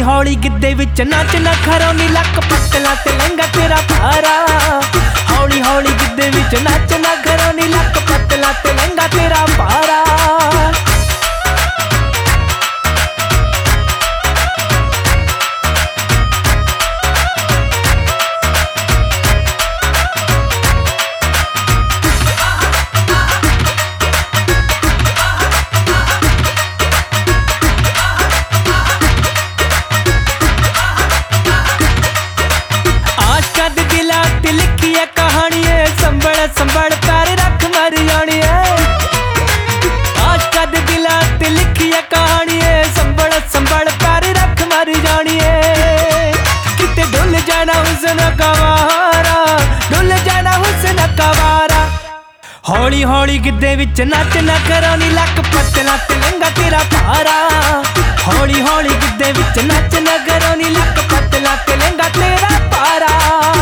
ਹੌਲੀ ਹੌਲੀ ਗਿੱਧੇ ਵਿੱਚ ਨੱਚ ਨਖਰੋਂ ਨੀ ਲੱਕ ਪਤਲਾ ਤੇ ਲਹਿੰਗਾ ਤੇਰਾ ਭਾਰਾ। ਹੌਲੀ ਹੌਲੀ ਗਿੱਧੇ ਵਿੱਚ ਨੱਚ ਨਖਰੋਂ ਨੀ ਲੱਕ ਪਤਲਾ ਤੇ ਲਹਿੰਗਾ ਤੇਰਾ ਭਾਰਾ। संभल कर रख मर जानी है। आशका दे दिला ते लिखी है कहानी है। संभल संभल कर रख मर जानी है। किते डुल जाना हुस्न कवारा, डुल जाना हुस्न कवारा। हौली हौली गिद्धे विच नच नखरों नी लक पतला ते लहंगा तेरा भारा। हौली हौली गिद्धे विच नच नखरों नी लक पतला ते लहंगा तेरा भारा।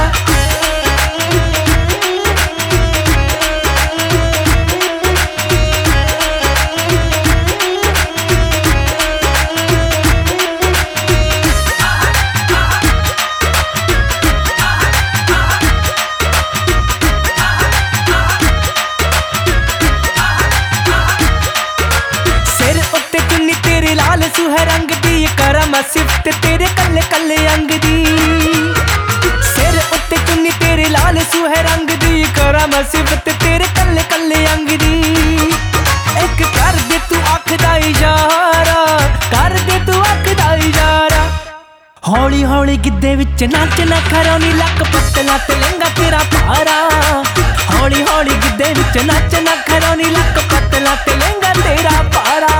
सुहे रंग दी करम सिफ्त तेरे कल्ले कल्ले अंग दी। सिर उत्ते चुन्नी तेरे लाल सुहे रंग दी करम सिफ्त तेरे कल्ले कल्ले अंग दी। एक कर दे तू अख दा इशारा, कर दे तू अख दा इशारा। हौली हौली गिद्धे विच नच नखरों नी लक पतला ते लहंगा तेरा भारा। हौली हौली गिद्धे विच नच नखरों नी लक पतला ते लहंगा तेरा भारा।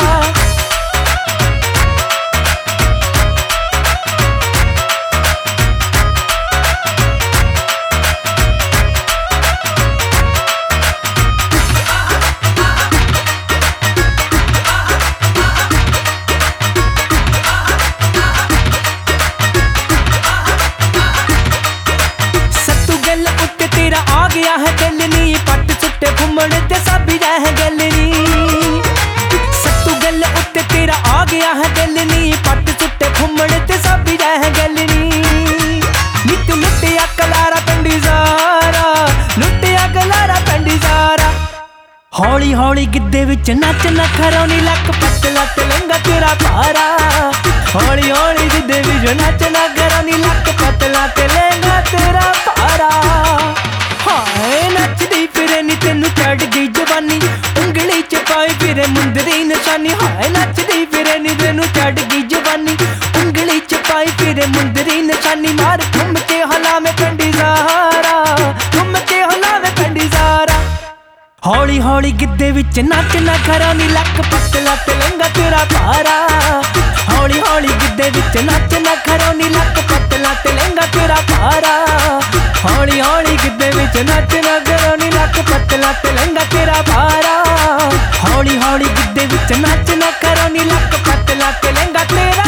आ गया है दिल नी पट सुट्टे घुमण ते सब रह गल नी। सत्तू गल उत्ते तेरा आ गया है दिल नी पट सुट्टे घुमण ते सब रह गल नी। नित लुटिया कलारा पिंडी ज़ारा, लुटिया कलारा पिंडी ज़ारा। हौली हौली गिद्धे विच नच नखरों नी लक पतला ते लहंगा तेरा भारा। हौली हौली गिद्धे विच नच नखरों नी लक पतला ते लहंगा तेरा भारा। नचदी फिरे नी तेनू चढ़ गई जवानी, उंगली च पाई फिरे मुंदरी निशानी। हाय नचदी फिरे नी तेनू चढ़ गई जवानी, उंगली च पाई फिरे मुंदरी निशानी। मार घूम के हलावे पिंडी ज़ारा, घूम के हलावे पिंडी ज़ारा। हौली हौली गिद्धे विच नच नखरों नी लक पतला ते लहंगा तेरा भारा। हौली हौली गिद्धे विच नच नखरों नी लक पतला ते लहंगा तेरा भारा। हौली हौली गिद्धे विच नच नखरों नी लक पतला ते लहंगा तेरा भारा। हौली हौली गिद्धे विच नच नखरों नी लक पतला ते लहंगा तेरा